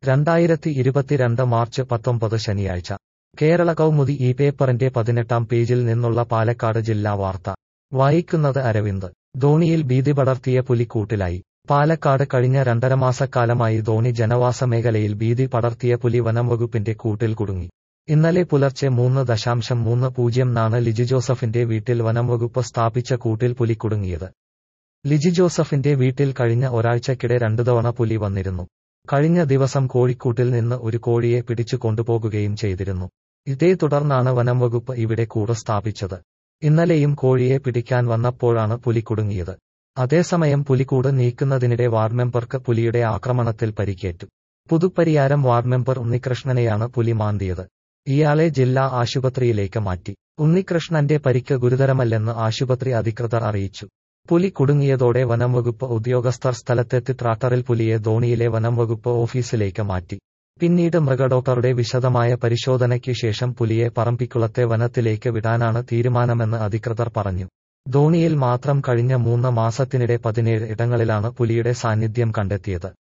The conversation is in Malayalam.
2022 മാർച്ച് 19 ശനിയാഴ്ച കേരള കൗമുദി ഈ പേപ്പറിന്റെ 18-ാം പേജിൽ നിന്നുള്ള പാലക്കാട് ജില്ലാ വാർത്ത വായിക്കുന്നത് അരവിന്ദ്. ധോണിയിൽ ഭീതി പടർത്തിയ പുലി കൂട്ടിലായി. പാലക്കാട് കഴിഞ്ഞ 2.5 മാസക്കാലമായി ധോണി ജനവാസ മേഖലയിൽ ഭീതി പടർത്തിയ പുലി വനംവകുപ്പിന്റെ കൂട്ടിൽ കുടുങ്ങി. ഇന്നലെ പുലർച്ചെ 3:30 ലിജി ജോസഫിന്റെ വീട്ടിൽ വനംവകുപ്പ് സ്ഥാപിച്ച കൂട്ടിൽ പുലി കുടുങ്ങിയത്. ലിജി ജോസഫിന്റെ വീട്ടിൽ കഴിഞ്ഞ ഒരാഴ്ചക്കിടെ 2 തവണ പുലി വന്നിരുന്നു. കഴിഞ്ഞ ദിവസം കോഴിക്കൂട്ടിൽ നിന്ന് ഒരു കോഴിയെ പിടിച്ചു കൊണ്ടുപോകുകയും ചെയ്തിരുന്നു. ഇതേ തുടർന്നാണ് വനംവകുപ്പ് ഇവിടെ കൂട് സ്ഥാപിച്ചത്. ഇന്നലെയും കോഴിയെ പിടിക്കാൻ വന്നപ്പോഴാണ് പുലി കുടുങ്ങിയത്. അതേസമയം പുലിക്കൂട് നീക്കുന്നതിനിടെ വാർഡ് മെമ്പർക്ക് പുലിയുടെ ആക്രമണത്തിൽ പരിക്കേറ്റു. പുതുപ്പരിയാരം വാർഡ് മെമ്പർ ഉണ്ണികൃഷ്ണനെയാണ് പുലി മാന്തിയത്. ഇയാളെ ജില്ലാ ആശുപത്രിയിലേക്ക് മാറ്റി. ഉണ്ണികൃഷ്ണന്റെ പരിക്ക് ഗുരുതരമല്ലെന്ന് ആശുപത്രി അധികൃതർ അറിയിച്ചു. പുലി കുടുങ്ങിയതോടെ വനംവകുപ്പ് ഉദ്യോഗസ്ഥർ സ്ഥലത്തെത്തി ട്രാക്ടറിൽ പുലിയെ ധോണിയിലെ വനംവകുപ്പ് ഓഫീസിലേക്ക് മാറ്റി. പിന്നീട് മൃഗഡോക്ടറുടെ വിശദമായ പരിശോധനയ്ക്ക് ശേഷം പുലിയെ പറമ്പിക്കുളത്തെ വനത്തിലേക്ക് വിടാനാണ് തീരുമാനമെന്ന് അധികൃതർ പറഞ്ഞു. ധോണിയിൽ മാത്രം കഴിഞ്ഞ 3 മാസത്തിനിടെ 17 ഇടങ്ങളിലാണ് പുലിയുടെ സാന്നിധ്യം കണ്ടെത്തിയത്.